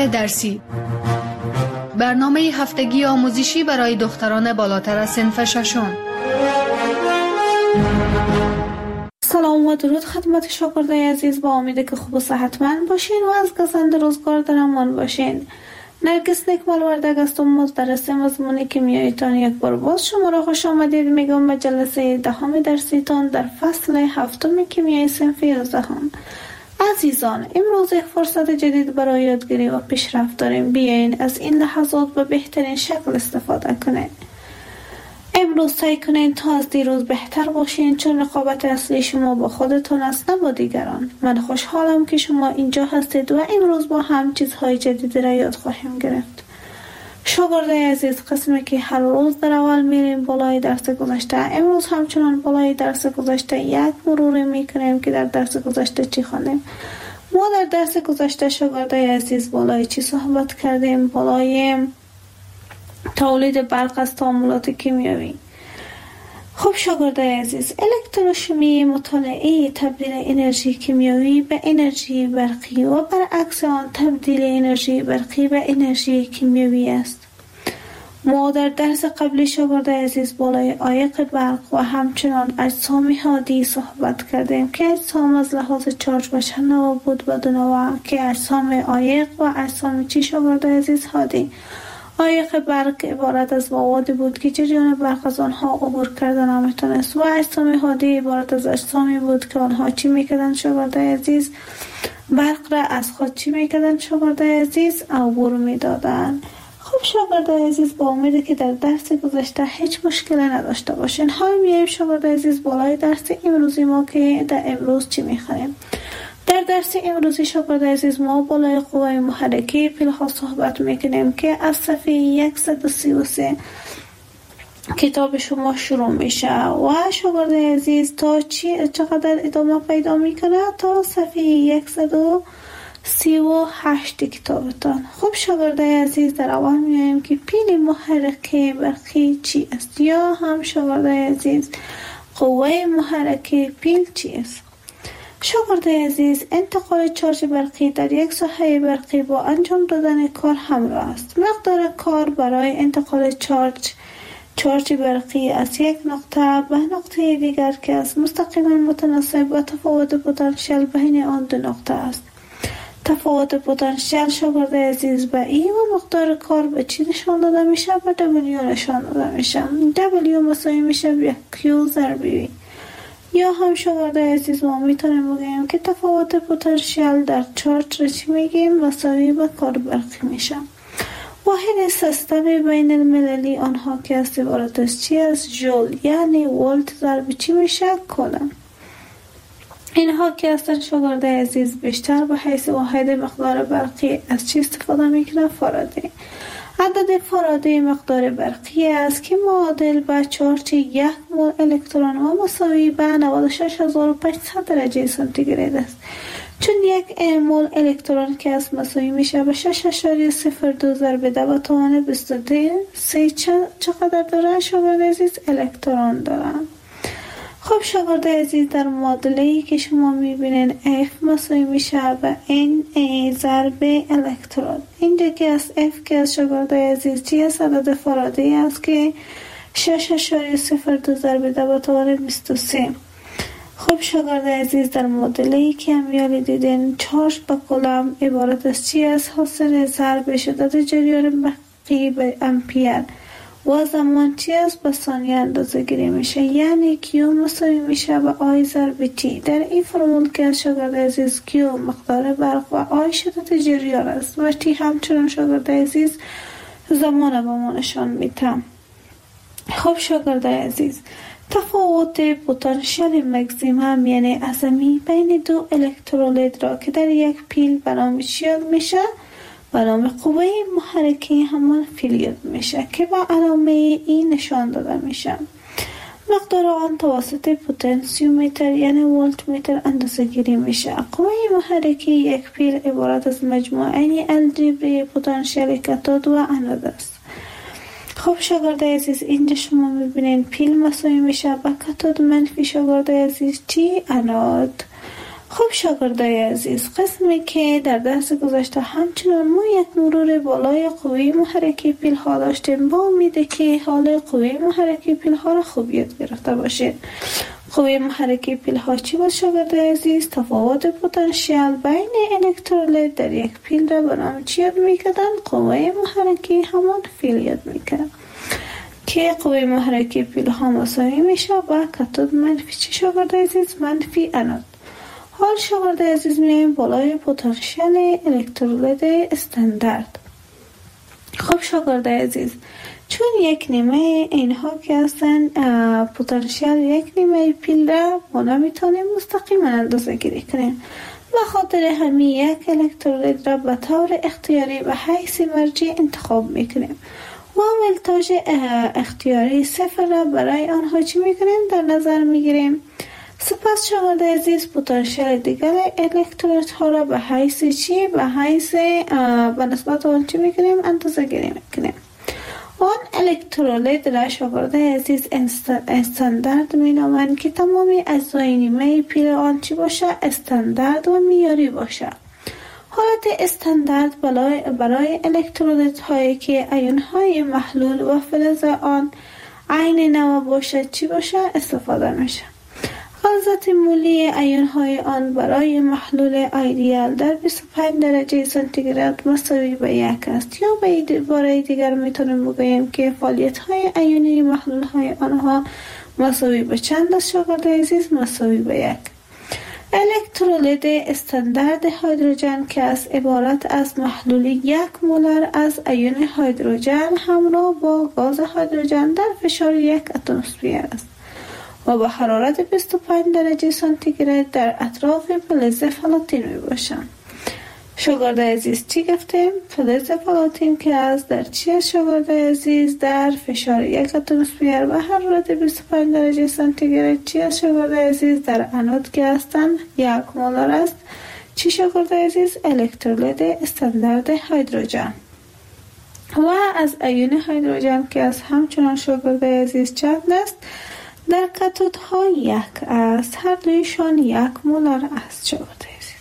درسی، برنامه هفتگی آموزشی برای دختران بالاتر از صنف ششم. سلام و درود خدمت شاگردای عزیز، با امید که خوب و صحتمند باشین و از گزند روزگار در امان باشین. نرگس نکمال وردگ هستم، مدرس مضمون کیمیاییتان. یک بار باز شما را خوش آمدید میگم به جلسه 10 درسیتان در فصل 7 کیمیای صنف 11. عزیزان، امروز یک فرصت جدید برای یادگیری و پیشرفت داریم. بیاین از این لحظات به بهترین شکل استفاده کنید. امروز سعی کنین تا از دیروز بهتر باشین، چون رقابت اصلی شما با خودتون است، نه با دیگران. من خوشحالم که شما اینجا هستید و امروز با هم چیزهای جدیدی را یاد خواهیم گرفت. شاگردای عزیز، قسمی که هر روز در اول میریم بالای درس گذشته، امروز همچنان بالای درس گذشته یک مروری میکنیم که در درس گذشته چی خواندیم. ما در درس گذشته شاگردای عزیز بالای چی صحبت کردیم؟ بالای تولید برق از تعاملات کیمیایی. خب شاگردای عزیز، الکتروشیمی مطالعه تبدیل انرژی کیمیایی به انرژی برقی و برعکس آن تبدیل انرژی برقی به انرژی کیمیایی است. ما در درس قبلی شاگردای عزیز بالای عایق برق و همچنان اجسام هادی صحبت کردیم که اجسام از لحاظ چارج و شنوا بود و دو نوع که اجسام عایق و اجسام چی شاگردای عزیز؟ هادی. عایق برق عبارت از مواد بود که جریان برق از آنها عبور کردن نمیتونست و اجسام هادی عبارت از اجسامی بود که آنها چی میکردن شاگردای عزیز؟ برق را از خود چی میکردن شاگردای عزیز؟ عبور میدادن. خب شاگردای عزیز، با امیده که در درس گذشته هیچ مشکلی نداشته باشین. حال میایم شاگردای عزیز بالای درس امروزی ما که در امروز چی میخوانیم. در درس امروزی شاگردای عزیز ما بالای قوه محرکه پیل‌ها صحبت میکنیم که از صفحه 133 کتاب شما شروع میشه و شاگردای عزیز تا چقدر ادامه پیدا میکنه؟ تا صفحه 138 کتابتان. خب شاگردای عزیز، در اول میایم که پیل محرکه برقی چی است، یا هم شاگردای عزیز قوه محرکه پیل چی است. شاگردای عزیز، انتقال چارج برقی در یک ساحه برقی با انجام دادن کار همراه است. مقدار کار برای انتقال چارج برقی از یک نقطه به نقطه دیگر که از مستقیما متناسب با تفاوت پتانسیل بین آن دو نقطه است. تفاوت پتانسیل شاگردای عزیز به ای و مقدار کار به چی نشان داده میشه؟ به W نشان داده میشه. W مساوی میشه به Q ضرب V. یا هم شاگردای عزیز ما میتونیم بگیم که تفاوت پتانسیل در چارج را چی میگیم؟ مساوی به کار برقی میشه. واحد سیستم بین المللی آنها که است عبارت از چی است؟ جول، یعنی ولت ضرب چی میشه؟ کولم. اینها که هستن شاگردای عزیز بیشتر به حیث واحد مقدار برقی از چی استفاده میکنه؟ فارادی. عدد فارادی مقدار برقی است که معادل به چارج 1 مول الکترون و مساوی به 96500 درجه سانتیگراد است. چون 1 مول الکترون که است مساوی میشه به 6.02 ضرب 10 به توان 23 چقدر داره شاگردای عزیز؟ الکترون دارن. خب شاگردای عزیز، در معادله‌ای که شما میبینین F مساوی میشه به Na ضرب الکترون. اینجا که از F که از شاگردای عزیز چی است؟ عدد فارادی است که 6.02 ضرب 10 به توان 23. خب شاگردای عزیز، در معادله‌ای که امیالی دیدین چارج به کولم عبارت از چی است؟ حاصل ضرب شدت جریان برقی به امپیر و زمان چی است؟ به ثانیه اندازه گیری میشه، یعنی Q مساوی میشه به I ضرب T. در این فرمول که شاگردای عزیز Q مقدار برق و I شدت جریان است و T همچنان شاگردای عزیز زمان به ما نشان میده. خب شاگردای عزیز، تفاوت پتانسیل مکزیمم یعنی اعظمی بین دو الکترولید را که در یک پیل به نام چی یاد میشه؟ به نام قوه محرکه همان پیل یاد میشه که با علامه ای نشان داده میشه. مقدار آن توسط پتانسیومتر یعنی ولت متر اندازه گیری میشه. قوه محرکه یک پیل عبارت از مجموعه الجبری پتانسیل کاتود و انود است. خب شاگردای عزیز، اینجا شما میبینین پیل مساوی میشه با کاتود منفی شاگردای عزیز چی؟ انود. خب شاگردای عزیز، قسمی که در درس گذشته همچنان ما یک مرور بالای قوه محرکه پیل ها داشتیم، با امیده که حال قوه محرکه پیل ها را خوب یاد گرفته باشید. قوه محرکه پیل ها چی بود شاگردای عزیز؟ تفاوت پتانسیل بین الکترولیت در یک پیل را به نام چی یاد میکردن؟ قوه محرکه همان پیل یاد میکرد که قوه محرکه پیل ها مساوی میشه با کاتود منفی چی شاگردای عزیز؟ منفی انود. حال شاگردای عزیز میایم بالای پتانسیل الکترولیت استاندارد. خب شاگردای عزیز، چون یک نیمه اینها که هستن پتانسیل یک نیمه پیل را ما نمیتونیم مستقیما اندازه گیری کنیم، و خاطر همین یک الکترولیت را به طور اختیاری به حیث مرجع انتخاب میکنیم و ولتاژ اختیاری صفر را برای آنها چی میکنیم؟ در نظر میگیریم. سپس شاگردای عزیز پتانسیل دیگر الکترولیت ها را به حیث چی؟ به حیث به نسبت آن چی میکنیم؟ اندازه گیری میکنیم. آن الکترولیت را شاگردای عزیز استاندارد می نامند که تمامی اجزای نیمه پیل آن چی باشه؟ استاندارد و معیاری باشه. حالت استاندارد برای الکترولیت هایی که ایون های محلول و فلز آن عین نوع باشه چی باشه؟ استفاده میشه. غلظت مولی ایون های آن برای محلول ایدئال در 25 درجه سانتیگراد مساوی به 1 است، یا به عبارت دیگر میتونیم بگوییم که فعالیت های ایونی محلول های آنها مساوی به چند است شاگردای عزیز؟ مساوی به 1. الکترولیت استاندارد هیدروژن که از عبارت از محلول 1 مولر از ایون هیدروژن همراه با گاز هیدروژن در فشار 1 اتمسفر است و با حرارت 25 درجه سانتیگراد در اطراف فلز پلاتین می باشند. شاگردای عزیز چی گفتیم؟ فلز پلاتین که از در چی است شاگردای عزیز؟ در فشار 1 اتمسفر و حرارت 25 درجه سانتیگراد چی است شاگردای عزیز؟ در انود که هستند 1 مولر است. چی شاگردای عزیز؟ الکترولیت استاندارد هیدروژن. و از ایون هیدروژن که از همچنان شاگردای عزیز چند است؟ در کاتود ها 1 است. هر دویشان 1 مولر است شاگردای عزیز.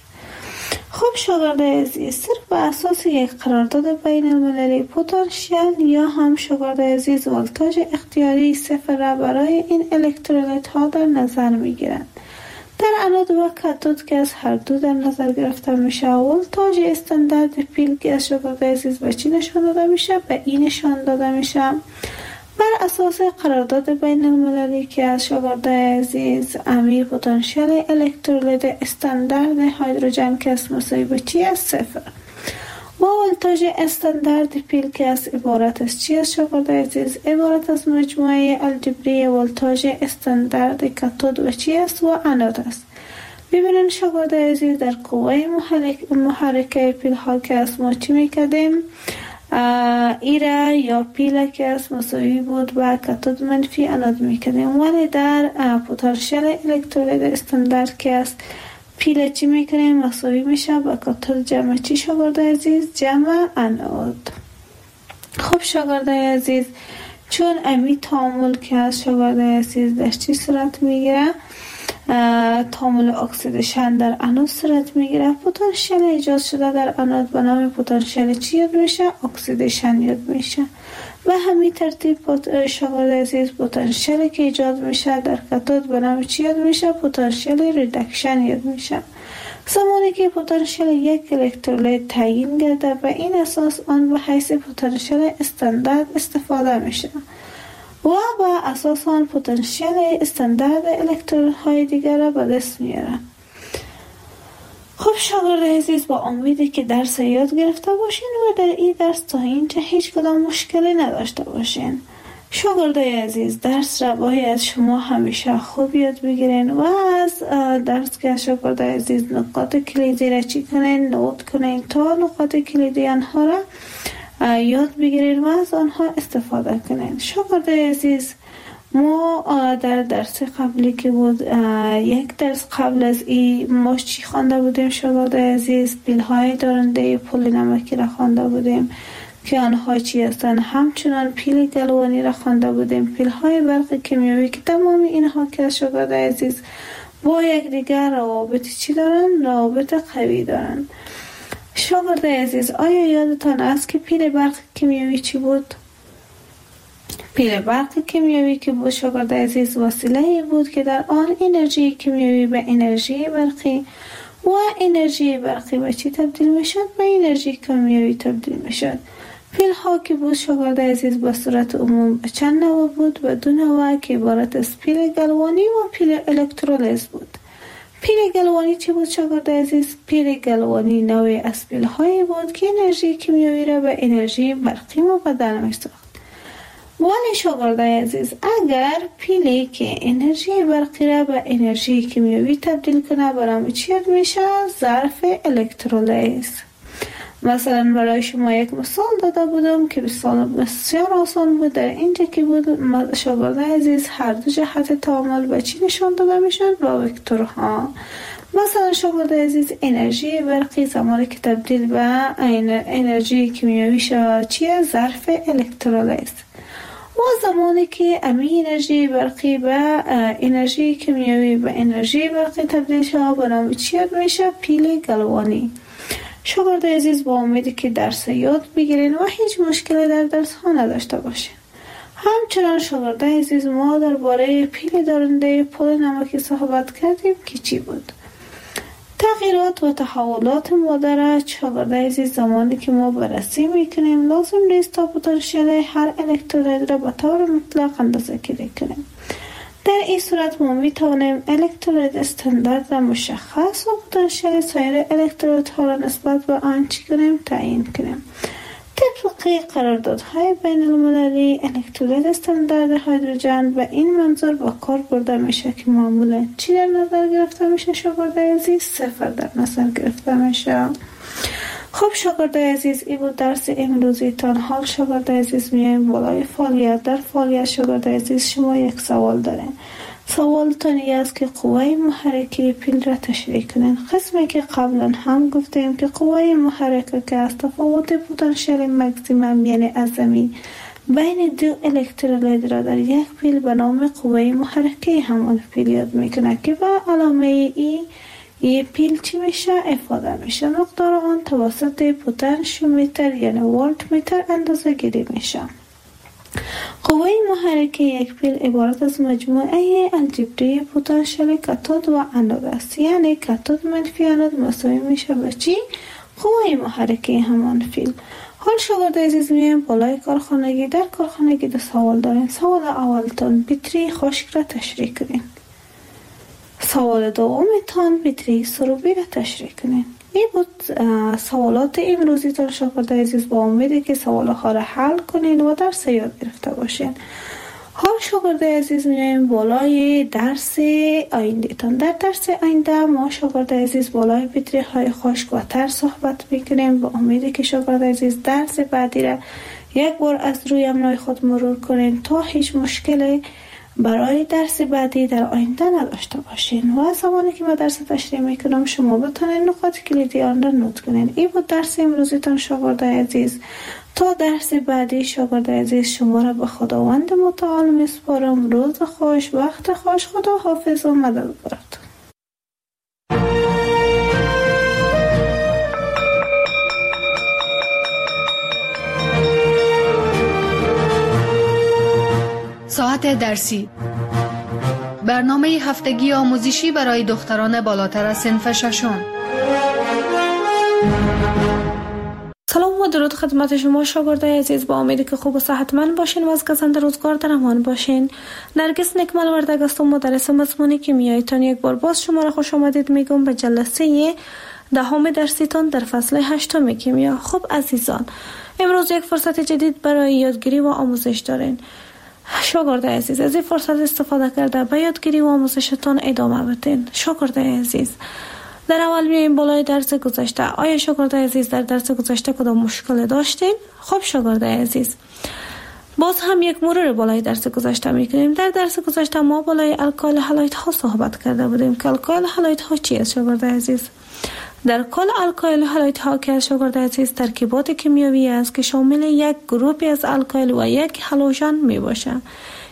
خب شاگردای عزیز، صرف به اساس یک قرارداد بین المللی پتانسیل یا هم شاگردای عزیز ولتاژ اختیاری صفر را برای این الکترولیت ها در نظر می گیرند. در انود و کاتود که از هر دو در نظر گرفته میشه، ولتاژ استاندارد پیل که از شاگردای عزیز به چی نشان داده میشه؟ به این نشان داده میشه. بر اساس قرارداد بین المللی که از شاگردای عزیز امی پتانسیل الکترولیت استاندارد هیدروژن که از مساوی به چی است؟ صفر. و ولتاژ استاندارد پیل که از عبارت از چی است شاگردای عزیز؟ عبارت از مجموعه الجبری ولتاژ استاندارد کاتود و چی است؟ و انود است. ببینید شاگردای عزیز، در قوه محرکه پیل ها که از ما چی میکردیم؟ ایره یا پیل که از مساوی بود و کاتود منفی انود میکنیم، ولی در پتانسیل الکترولیت استاندارد که از پیل چی میکنیم؟ مساوی میشه با کاتود جمع چی شاگردای عزیز؟ جمع انود. خب شاگردای عزیز، چون امی تعامل که از شاگردای عزیز در چی صورت میگیره؟ تعامل اکسیدیشن در انود صورت میگیره. پتانسیل ایجاد شده در انود به نام پتانسیل چی یاد میشه؟ اکسیدیشن یاد میشه. و همین ترتیب شاگردای عزیز پتانسیلی که ایجاد میشه در کاتود به نام چی یاد میشه؟ پتانسیل ریدکشن یاد میشه. زمانی که پتانسیل یک الکترولیت تعیین گرده، به این اساس آن به حیث پتانسیل استاندارد استفاده میشه و با اساس آن پتانسیل استاندارد الکترون های دیگر را به دست میاره. خب شاگردای عزیز، با امیدی که درس یاد گرفته باشین و در این درس تا اینجا هیچ کدام مشکلی نداشته باشین. شاگردای عزیز، درس را باید شما همیشه خوب یاد بگیرین و از درس که شاگردای عزیز نقاط کلیدی را چی کنین؟ نوت کنین تا نقاط کلیدی آنها را یاد بگیرین و از آنها استفاده کنین. شاگردای عزیز، ما در درس قبلی که بود، یک درس قبل از این ما چی خوانده بودیم شاگردای عزیز؟ پیل‌های دارنده پل نمکی را خوانده بودیم که آنها چی هستند. همچنان پیل گلوانی را خوانده بودیم، پیل‌های برق کیمیایی که تمام اینها که شاگردای عزیز با یک دیگر روابط چی دارن؟ روابط قوی دارن. شاگرد عزیز، آیا یادتان است که پیل برق کیمیایی چی بود؟ پیل برق کیمیایی که بود شاگرد عزیز وسیله‌ای بود که در آن انرژی کیمیایی به انرژی برقی و انرژی برقی به چی تبدیل می شد؟ به انرژی کیمیایی تبدیل می شد. پیل ها که بود شاگرد عزیز به صورت عموم چند نوع بود و دو نوع که عبارت از پیل گلوانی و پیل الکترولیز بود. پیل گلوانی چی بود شاگرد عزیز؟ پیل گلوانی نوعی از پیل هایی بود که انرژی کیمیایی را به انرژی برقی مبدل می ساخت. ولی شاگرد عزیز اگر پیلی که انرژی برقی را به انرژی کیمیایی تبدیل کنه برای چی میشه؟ ظرف الکترولیز. مثلا برای شما یک مثال داده بودم که بسیار آسان بود. در اینجا که بود شاگرد عزیز هر دو جهت تعامل به چی نشان داده میشن؟ با وکتورها. مثلا شاگرد عزیز انرژی برقی زمانی که تبدیل به انرژی کیمیایی شود چیه؟ ظرف الکترولیز. و زمانی که امی انرژی برقی به انرژی کیمیایی به انرژی برقی تبدیل شود به نام چی یاد میشه؟ پیل گلوانی. شاگرد عزیز با امیدی که درس یاد بگیرین و هیچ مشکلی در درس ها نداشته باشین. همچنان شاگرد عزیز ما درباره پیل دارنده پل نمکی صحبت کردیم که چی بود؟ تغییرات و تحولات مادر شاگرد عزیز زمانی که ما بررسی میکنیم لازم نیست تا پتانسیل هر الکترولید را به طور مطلق اندازه گیری کنیم. در این صورت ما میتوانیم الکترولید استاندارد را مشخص و پتانسیل سایر الکترولیدها را نسبت به آن چی کنیم؟ تعیین کنیم. طبق قراردادهای بین المللی الکترولید استاندارد هیدروژن به این منظور با کار برده میشه که معمولا چی در نظر گرفته میشه شاگرد عزیز؟ 0 در نظر گرفته میشه. خب شاگرد عزیز این بود درس امروزیتان. حال شاگرد عزیز میایم بالای فعالیت. در فعالیت شاگرد عزیز شما یک سوال دارین. سوالتان این است که قوه محرکه پیل را تشریح کنین. قسمی که قبلا هم گفتیم که قوه محرکه که از تفاوت پتانسیل مکسیمم یعنی عظمی بین دو الکترولید را در یک پیل به نام قوه محرکه همان پیل یاد میکنه که به علامه ای پیل چی میشه؟ افاده میشه. مقدار آن توسط پتانشیومتر یعنی ولت متر اندازه گیری میشه. قوه محرکه یک پیل عبارت از مجموعه الجبری پتانسیل کاتود و انود است. یعنی کاتود منفی انود مساوی میشه به چی؟ قوه محرکه همان پیل. حال شاگرد عزیز میایم بالای کارخانگی. در کارخانگی دو سوال دارین. سوال اولتان بطری خشک را تشریح کنین. سوال دومتان بطری سروبی را تشریح کنین. این بود سوالات امروزیتان شاگرد عزیز. با امیده که سوالها را حل کنین و درس یاد گرفته باشین. حال شاگرد عزیز میایم بالای درس آیندهتان. در درس آینده ما شاگرد عزیز بالای بطری های خشک و تر صحبت میکنیم. با امیده که شاگرد عزیز درس بعدی را یک بار از روی امنای خود مرور کنین تا هیچ مشکلی برای درس بعدی در آینده نداشته باشین. و زمانی که ما درس تشریح میکنم شما بتونین نقاط کلیدی آن را نوت کنین. این بود درس امروزیتان شاگرد عزیز. تا درس بعدی شاگرد عزیز شما را به خداوند متعال میسپارم. روز خوش، وقت خوش. خدا حافظ و مددگارتون. ساعت درسی، برنامه هفتگی آموزشی برای دختران بالاتر از صنف ششم. سلام و درود خدمت شما شاگردای عزیز. با امیدی که خوب و صحتمند باشین و از گزند روزگار در امان باشین. نرگس نکمل وردگ هستم، مدرس مضمون کیمیاییتان. یک بار باز شما را خوش آمدید میگم به جلسه 10 درسیتان در فصل 8 کیمیا. خب عزیزان، امروز یک فرصت جدید برای یادگیری و آموزش دارین. شاگرد عزیز از این فرصت استفاده کرده به یادگیری و آموزشتان ادامه بدین. شاگرد عزیز، در اول میایم بالای درس گذشته. آیا شاگرد عزیز در درس گذشته کدام مشکل داشتین؟ خب شاگرد عزیز، باز هم یک مرور بالای درس گذشته میکنیم. در درس گذشته ما بالای الکل هالوید ها صحبت کرده بودیم که الکل هالوید ها چی است شاگرد عزیز؟ در کل الکل هالوید ها که شاگرد عزیز ترکیبات کیمیایی است که شامل یک گروهی از الکل و یک هالوژن می باشه.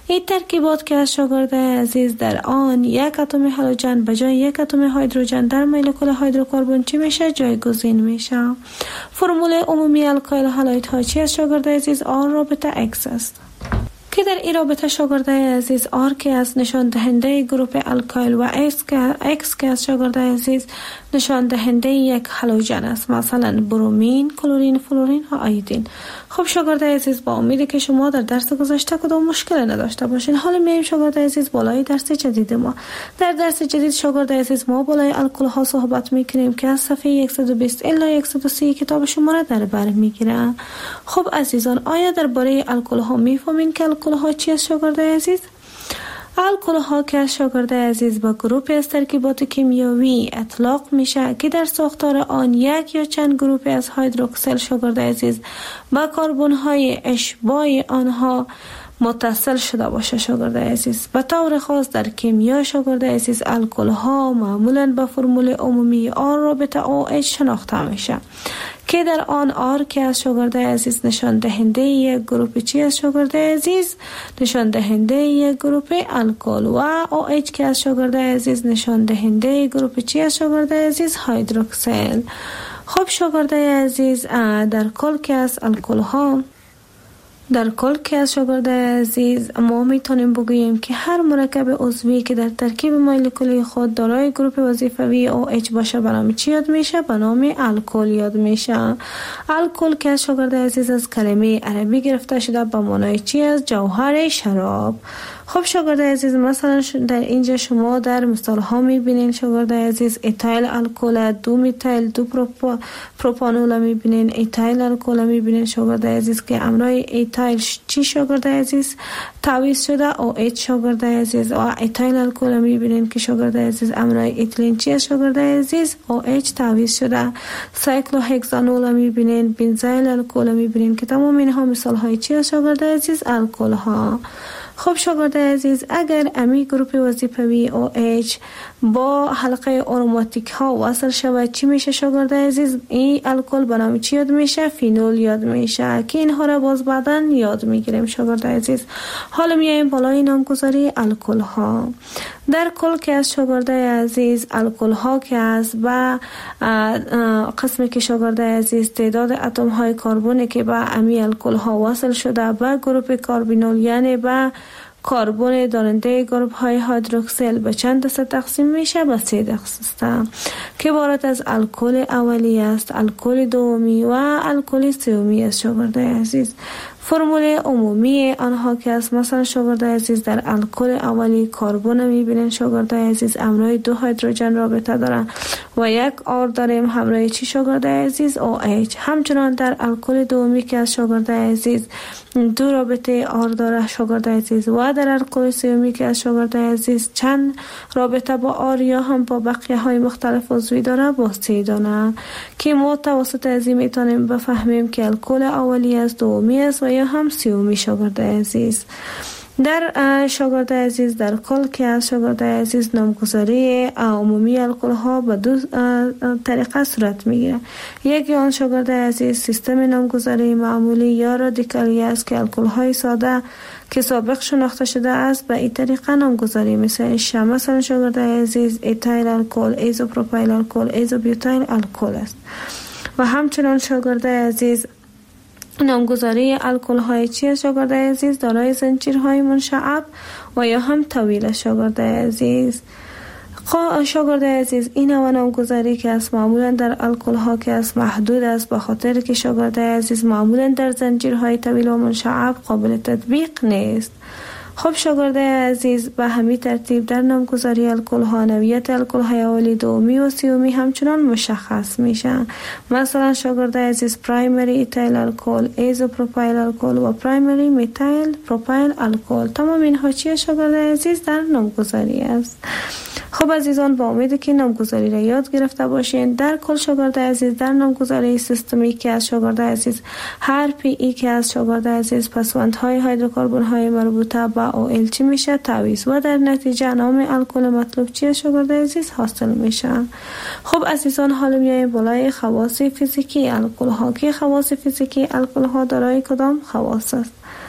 این ترکیبات که از شاگرده عزیز در آن یک اتم هالوژن به جای یک اتم هیدروژن در مولکول هیدروکربن چی میشه؟ جایگزین میشه. فرمول عمومی الکایل هالویدها چی است شاگرده عزیز؟ آر رابطه X است که در این رابطه شاگرده عزیز آر که از نشان دهنده گروپ الکایل و X که از شاگرده عزیز نشان دهنده یک هالوژن است، مثلا برومین، کلورین، فلورین و آیودین. خب شاگرده عزیز با امیدی که شما در درس گذشته کدام مشکل نداشته باشین. حالا میایم شاگرده عزیز بالای درس جدید ما. در درس جدید شاگرده عزیز ما بالای الکل ها صحبت میکنیم که از صفحه 120 الی 130 کتاب شما را در بر میگیره. خب عزیزان، آیا درباره الکل ها میفهمین که الکل ها چی است شاگرده عزیز؟ الکل ها که شاگرده عزیز با گروپ از ترکیبات کیمیایی اطلاق میشه که در ساختار آن یک یا چند گروپ از هیدروکسیل شاگرده عزیز با کربن های اشباع آنها متصل شده باشه شاگرده عزیز. به طور خاص در کیمیا شاگرده عزیز الکل ها معمولا با فرمول عمومی آر رابطه OH شناخته میشه که در آن آر که از شاگرده عزیز نشان دهنده یک گروپ چی است شاگرده عزیز؟ نشان دهنده یک گروپ الکل و OH که از شاگرده عزیز نشان دهنده گروپ چی است شاگرده عزیز؟ هیدروکسیل. خب شاگرده عزیز در کل که از الکل ها شاگرده عزیز ما میتونیم بگوییم که هر مرکب عضوی که در ترکیب مولکولی خود دارای گروپ وظیفوی OH باشه به نام چی یاد میشه؟ به نام الکل یاد میشه. الکل که شاگرده عزیز از کلمه عربی گرفته شده به معنای چی است؟ جوهر شراب. خب شاگرده عزیز مثلا در اینجا شما در مثال ها میبینین شاگرده عزیز ایتایل الکل، دو میتایل دو پروپانول میبینین، ایتایل الکل میبینین شاگرده عزیز که امرای ایتایل چی شاگرده عزیز تعویض شده OH شاگرده عزیز و ایتایل الکل میبینین که شاگرده عزیز امرای ایتیلین چی شاگرده عزیز OH تعویض شده. سایکلوهکسانول میبینین، بنزایل الکل میبینین که تمام اینها مثال های چی شاگرده عزیز؟ الکل ها. خب شاگرده عزیز اگر امی گروپ وظیفوی OH با حلقه آروماتیک ها وصل شود چی میشه شاگرده عزیز؟ این الکل به نام چی یاد میشه؟ فینول یاد میشه که اینها را باز بعداً یاد میگیریم شاگرده عزیز. حالا میایم بالای نامگذاری الکل ها. در کل که از شاگرده عزیز الکل ها که از و قسمی که شاگرده عزیز تعداد اتم های کربن که با امی الکل ها وصل شده با گروپ کاربینول یعنی با کربن دارنده گروپ های هیدروکسیل به چند دسته تقسیم میشه؟ به 3 دسته که عبارت از الکل اولی است، الکل دومی و الکل سومی است شاگرده عزیز. فرمول عمومی آنها که است مثلا شاگرده عزیز در الکل اولی کربن میبینین شاگرده عزیز همراه 2 هیدروژن رابطه دارن و یک آر داریم همراه چی شاگرده عزیز؟ OH. همچنان در الکل دومی که از شاگرده عزیز 2 رابطه آر داره شاگرده عزیز و در الکل سومی که از شاگرده عزیز چند رابطه با آر یا هم با بقیه های مختلف عضوی داره با 3 دانه که ما توسط ازی میتونیم بفهمیم که الکل اولی از دومی است و یا هم سومی شاگرده عزیز. در شاگرده عزیز در کل که از شاگرده عزیز نامگذاری عمومی الکل ها به 2 طریقه صورت میگیره. یکی آن شاگرده عزیز سیستم نامگذاری معمولی یا رادیکالی است که الکل های ساده که سابق شناخته شده است به این طریقه نامگذاری میشه. مثلا شاگرده عزیز ایتایل الکل، ایزوپروپایل الکل، ایزوبیوتایل الکل است. و همچنان شاگرده عزیز نامگذاری الکل های چی شاگرده عزیز؟ دارای زنجیرهای منشعب و یا هم طویل شاگرده عزیز. شاگرده عزیز این نوع نامگذاری که است معمولا در الکل ها که است محدود است به خاطر که شاگرده عزیز معمولا در زنجیرهای طویل و منشعب قابل تطبیق نیست. خب شاگرده عزیز به همین ترتیب در نامگذاری الکل ها نوعیت الکل های اولی، دومی و سومی همچنان مشخص میشن. مثلا شاگرده عزیز پرایمری ایتایل الکل، ایزوپروپایل الکل و پرایمری میتایل پروپایل الکل. تمام اینها چیه شاگرده عزیز؟ در نامگذاری است. خب عزیزان با امید که نامگذاری را یاد گرفته باشین. در کل شاگرده عزیز در نامگذاری سیستمی که از شاگرده عزیز هر پی ای که از شاگرده عزیز پسوندهای هیدروکربن های مربوطه به OL چی میشه؟ تعویض و در نتیجه نام الکل مطلوب چی شاگرده عزیز حاصل میشه. خب عزیزان حالا میایم بالای خواص فیزیکی الکل ها که خواص فیزیکی الکل ها دارای کدام خواص است؟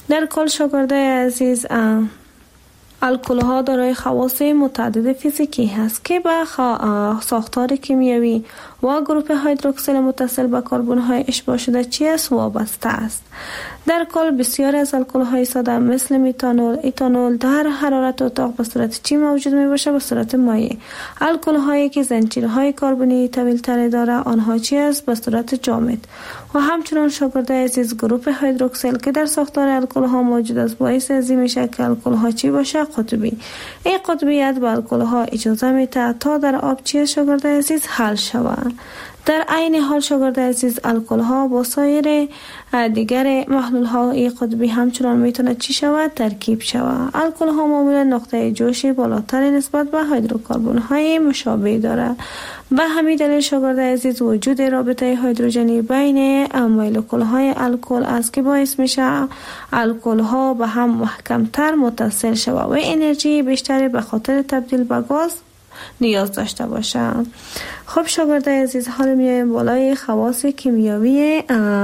در کل شاگردای عزیز الکل ها دارای خواص متعدد فیزیکی هست که به ساختار کیمیایی و گروپ هیدروکسیل متصل به کربن های اشباع شده چیست وابسته است. در کل بسیار از الکل های ساده مثل میتانول، ایتانول در حرارت اتاق به صورت چی موجود می باشه؟ به صورت مایع. الکل هایی که زنجیره های کربنی طویل تر داره آنها چی است؟ به صورت جامد. و همچنان شاگردای عزیز گروپ هیدروکسیل که در ساختار الکل ها موجود است باعث ازی میشه که الکل ها چی باشه؟ قطبی. این قطبیت به الکل ها اجازه میده تا در آب چی شاگردای عزیز حل شود. در عین حال شاگردای عزیز الکل ها با سایر دیگر محلول های قطبی همچنان میتونه چی شود؟ ترکیب شود. الکل ها معمولا نقطه جوش بالاتر نسبت به هیدروکربن های مشابه دارد. به همین دلیل شاگردای عزیز وجود رابطه هیدروژنی بین مولکول های الکل است که باعث میشه الکل ها به هم محکمتر متصل شود و انرژی بیشتری به خاطر تبدیل به گاز نیاز داشته باشند. خب شاگردای عزیز حالا میایم بالای خواص کیمیایی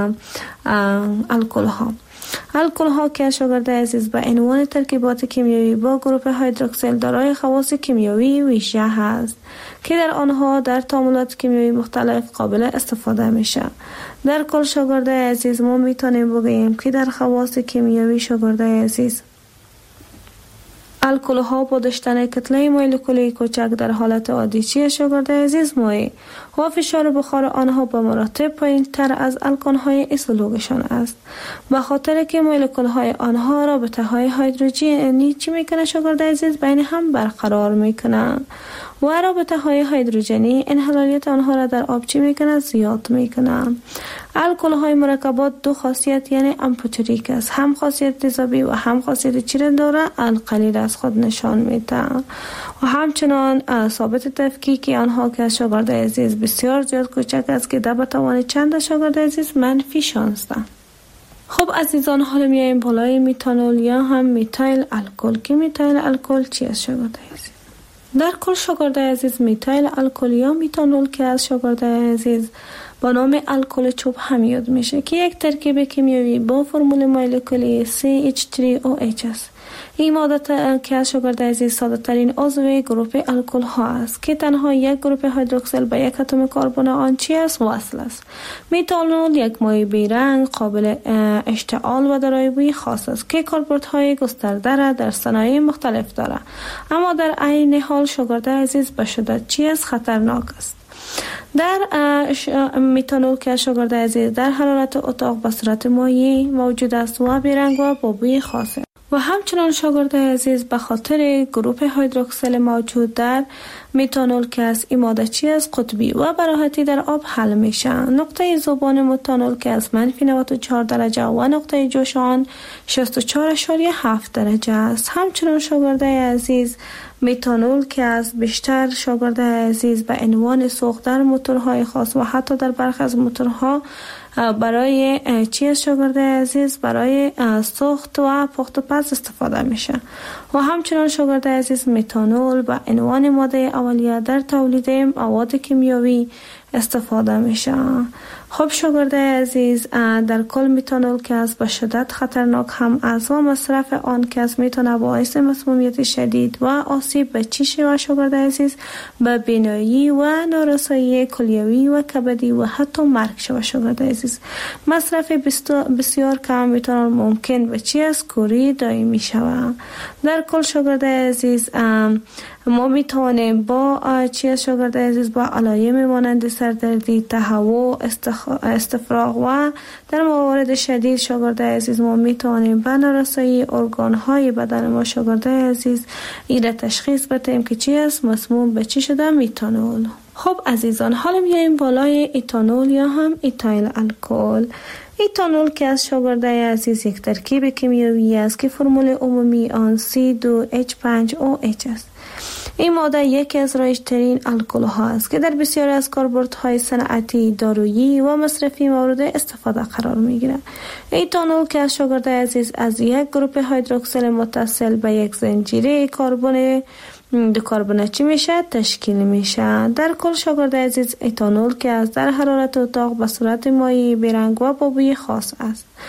الکل ها. الکل ها که شاگردای عزیز به عنوان ترکیبات کیمیایی با گروپ هیدروکسیل دارای خواص کیمیایی ویژه هست که در آنها در تعاملات کیمیایی مختلف قابل استفاده میشه. در کل شاگردای عزیز ما میتونیم بگوییم که در خواص کیمیایی شاگردای عزیز الکل ها با داشتن کتله مولکولی کوچک در حالت عادی چی شاگردای عزیز مایع و فشار بخار آنها به مراتب پایین تر از الکل های ایزولوگشان است. به خاطر که مولکول های آنها رابطه های هیدروژنی چی میکنه شاگردای عزیز بین هم برقرار میکنه و رابطه های هیدروژنی انحلالیت آنها را در آب چی میکنه؟ زیاد میکنه. الکل های مرکبات دو خاصیت یعنی امپوتریک است، هم خاصیت تیزابی و هم خاصیت چی را داره؟ القلیل از خود نشان میده و همچنان ثابت تفکیکی آنها که شاگردای عزیز بسیار زیاد کوچک است که در بتوان چند شاگردای عزیز منفی 16. خب عزیزان حالا میایم بالای میتانول یا هم میتایل الکل که میتایل الکل چی است شاگردای عزیز؟ در کل شاگردای عزیز میتایل الکل یا میتانول که از شاگردای عزیز با نام الکل چوب هم یاد میشه که یک ترکیب کیمیایی با فرمول مولکولی CH3OH است. این ماده که از شاگردای عزیز ساده ترین عضو گروپ الکل ها است که تنها یک گروپ هیدروکسیل به یک اتم کربن آن چی است؟ وصل است. میتانول یک مایع بیرنگ قابل اشتعال و دارای بوی خاص است که کاربردهای گسترده را در صنایع مختلف دارد، اما در عین حال شاگردای عزیز به شدت چی است؟ خطرناک است. در میتانول که شاگردای عزیز در حرارت اتاق به صورت مایع موجود است و بیرنگ و با بوی خاص و همچنان شاگردای عزیز به خاطر گروپ هیدروکسیل موجود در میتانول که از این ماده چی است؟ قطبی و به راحتی در آب حل میشه. نقطه ذوبان میتانول که از منفی 94 درجه و نقطه جوش آن 64.7 درجه است. همچنان شاگردای عزیز میتانول که از بیشتر شاگردای عزیز به عنوان سوخت در موتورهای خاص و حتی در برخی از موتورها برای چی شاگردای عزیز برای سوخت و پخت و پز استفاده میشه و همچنان شاگردای عزیز میتانول به عنوان ماده اولیه در تولید مواد کیمیایی استفاده میشه. خب شاگردای عزیز در کل میتانول که از به شدت خطرناک هم از و مصرف آن که از میتونه باعث مسمومیت شدید و آسیب به چیش و شاگردای عزیز به بینایی و نارسایی کلیوی و کبدی و حتی مرگ شود. شاگردای عزیز مصرف بسیار کم میتانول ممکن به چی از کوری دائمی شود. در کل شاگردای عزیز ما میتوانیم با چی شاگردای عزیز با علائم مانند سردردی، تهوع، استفراغ و در موارد شدید شاگردای عزیز ما میتوانیم به نارسایی ارگان‌های بدن ما شاگردای عزیز این را تشخیص بدهیم که چی است؟ مسموم به چی شده؟ میتانول. خب عزیزان حالا میایم بالای ایتانول یا هم ایتایل الکل. ایتانول که از شاگردای عزیز یک ترکیب کیمیایی است که فرمول عمومی آن C2H5OH است. این ماده یکی از رایج‌ترین الکل ها است که در بسیاری از کاربردهای صنعتی، دارویی و مصرفی مورد استفاده قرار می‌گیرد. ایتانول که از شاگردای عزیز از یک گروپ هیدروکسیل متصل به یک زنجیره کربن چی میشه؟ تشکیل میشه. در کل شاگردای عزیز ایتانول که از در حرارت اتاق به صورت مایع بیرنگ و با بوی خاص است.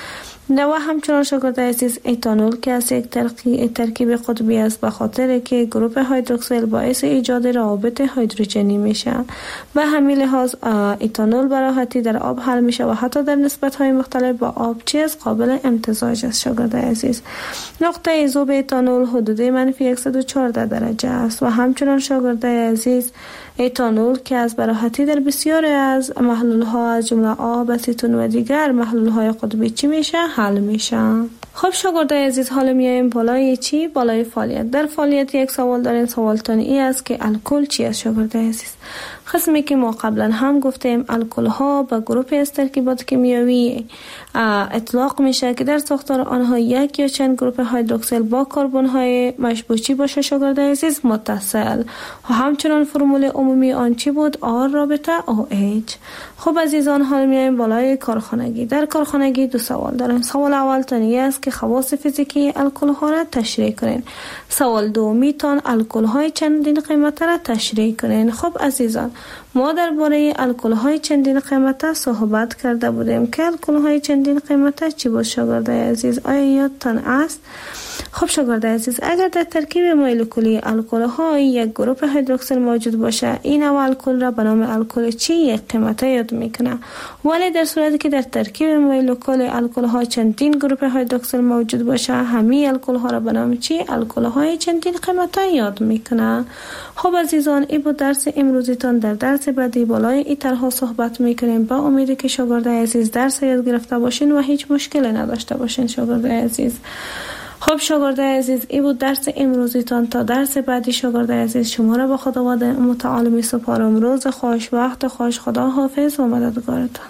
و همچنان شاگردای عزیز ایتانول که از یک ترکیب قطبی است به خاطر که گروپ هیدروکسیل باعث ایجاد روابط هیدروژنی میشه. به همین لحاظ ایتانول به راحتی در آب حل میشه و حتی در نسبت‌های مختلف با آب قابل امتزاج است. شاگردای عزیز نقطه ذوب ایتانول حدود -114 درجه است و همچنان شاگردای عزیز ایتانول که از براحتی در بسیاری از محلول‌ها از جمله آب، اسیتون و دیگر محلول‌های قطبی چی میشه؟ حل میشه. خب شاگردای عزیز حالا میایم بالای چی؟ بالای فعالیت. در فعالیت یک سوال دارین. سوالتان ای است که الکل چی است شاگردای عزیز؟ قسمی که ما قبلا هم گفتیم الکل ها به گروه از ترکیبات کیمیایی اطلاق میشه که در ساختار آنها یک یا چند گروه هیدروکسیل با کربن های مشبوعی باشه شاگردای عزیز متصل و همچنان فرمول عمومی آن چی بود؟ آر رابطه OH. خب عزیزان حالا میایم بالای کارخانگی. در کارخانگی دو سوال داریم. سوال اول تانی است که خواص فیزیکی الکل ها را تشریح کنین. سوال دومی تان الکل های چندین قیمت را تشریح کنین. خب عزیزان ما درباره الکل های چندین قیمت صحبت کرده بودیم که الکل های چندین قیمت چی بود شاگردای عزیز؟ آیا یادتان است؟ خب شاگردای عزیز اگر در ترکیب مولکولی الکل های یک گروه هیدروکسیل موجود باشه این نوع الکل را به نام الکل چی یک قیمت یاد میکنه. ولی در صورتی که در ترکیب مولکول الکل ها چندین گروه هیدروکسیل موجود باشه همین الکل ها را به نام چی؟ الکل های چندین قیمت یاد میکنه. خب عزیزان این بود درس امروزیتان. در درس بعدی بالای این طرح صحبت میکنیم. با امیدی که شاگردای عزیز درس یاد گرفته باشین و هیچ مشکلی نداشته باشین شاگردای عزیز. خب شاگردای عزیز این بود درس امروزیتان. تا درس بعدی شاگردای عزیز شما را به خداوند متعال می سپارم. روز خوش، وقت خوش، خدا حافظ و مددگارتان.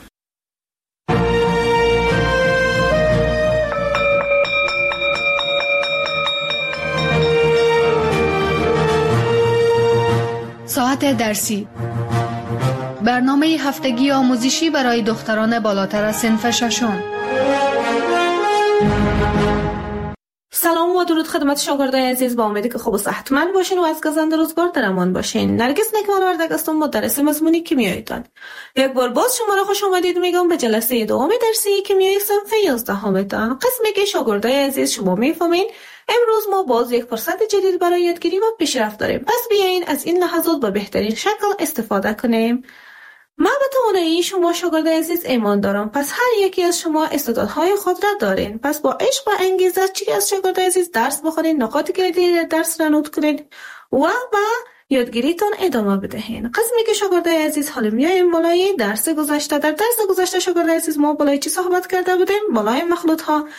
ساعت درسی برنامه هفتگی آموزشی برای دختران بالاتر از صنف ششم. سلام و درود خدمت شاگردای عزیز. با امیدی که خوب و صحتمند باشین و از گزند روزگار در امان باشین. نرگس نکمالوردگ هستم، مدرس مضمون کیمیاییتان. یک بار باز شما را خوش آمدید میگم به جلسه دوم درسی کیمیای صنف 11 قسمی که شاگردای عزیز شما میفهمین امروز ما باز یک فرصت جدید برای یادگیری و پیشرفت داریم. پس بیاین از این لحظات به بهترین شکل استفاده کنیم. من به توانایی شما شاگردای عزیز ایمان دارم. پس هر یکی از شما استعدادهای خود را دارین. پس با عشق و انگیزه چی از شاگردای عزیز درس بخونین، نکات کلیدی درس را نوت کنین و یادگیریتون ادامه بدهین. قسمی که شاگردای عزیز حالا میایم بالای درس گذشته. در درس گذشته شاگردای عزیز ما بالای چی صحبت کرده بودیم؟ بالای مخلوط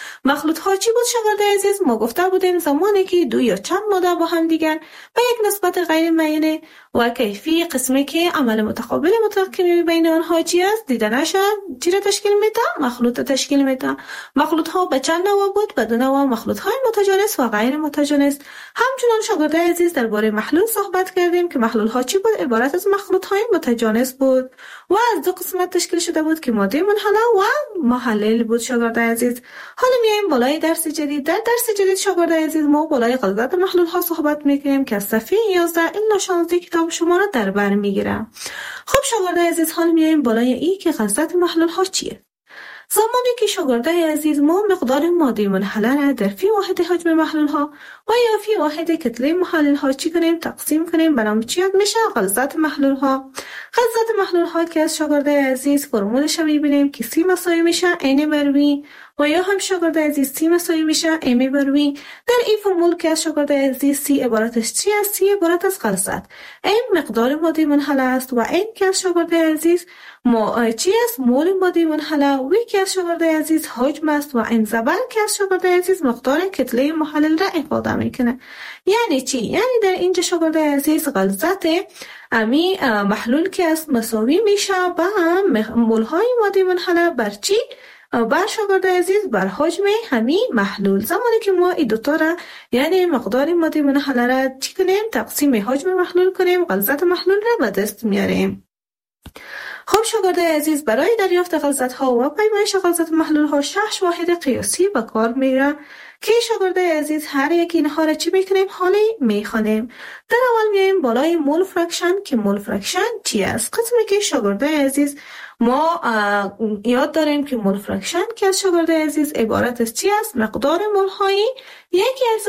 ها چی بود شاگردای عزیز؟ ما گفته بودیم زمانی که دو یا چند ماده با هم دیگر به یک نسبت غیر معینه و کیفی قسمی که عمل متقابل مطلق کیمیایی بین آنها چی است دیده نشد چی را تشکیل میده؟ مخلوط تشکیل میده. مخلوط ها به چند نوع بود؟ به دو نوع، مخلوط های متجانس و غیر متجانس. همچنین شاگردای عزیز درباره محلول صحبت کردیم که محلول ها چی بود؟ عبارت از مخلوط های متجانس بود و از دو قسمت تشکیل شده بود که ماده منحله و محلل بود شاگردای عزیز. حالا میایم بالای درس جدید. در درس جدید شاگردای عزیز ما بالای غلظت محلول ها صحبت میکنیم که از صفحه 11 الی 16 کتاب شما را در بر میگیره. خب شاگردای عزیز حالا میایم بالای این که غلظت محلول ها چیه. زمانی که شاگردای عزیز ما مقدار ماده منحله را در فی واحد حجم محلول ها و یا فی واحد کتله محلول ها چی کنیم؟ تقسیم کنیم. به نام چی یاد میشه؟ غلظت محلول ها. غلظت محلول ها که از شاگردای عزیز فرمولش میبینیم که سی مساوی میشه n بر v و یا هم شاگردای عزیز سی مساوی میشه m بر v. در این فرمول که از شاگردای عزیز سی عبارتش چی است؟ سی عبارت از غلظت، m مقدار ماده منحله است و n که از شاگردای عزیز چی است؟ مول ماده منحله. و که از شاگردای عزیز حجم است و n زبر که از شاگردای عزیز مقدار کتله محلل را افاده میکنه. یعنی چی؟ یعنی در اینجا شاگردای عزیز غلظت امی محلول که است مساوی میشه با مول های ماده منحله بر چی؟ بر شاگردای عزیز بر حجم همین محلول. زمانی که ما این دوتا را یعنی مقدار ماده منحله را چی کنیم؟ تقسیم حجم محلول کنیم، غلظت محلول را به دست میاریم. خب شاگردای عزیز برای دریافت غلظت ها و پیمایش غلظت محلول ها 6 واحد قیاسی به کار میره که شاگردای عزیز هر یک اینها را چی میکنیم؟ حالی میخوانیم. در اول میایم بالای مول فرکشن که مول فرکشن چی است؟ قسمی که شاگردای عزیز ما یاد داریم که مول فرکشن که از شاگردای عزیز عبارت از چی است؟ مقدار مول هایی یکی از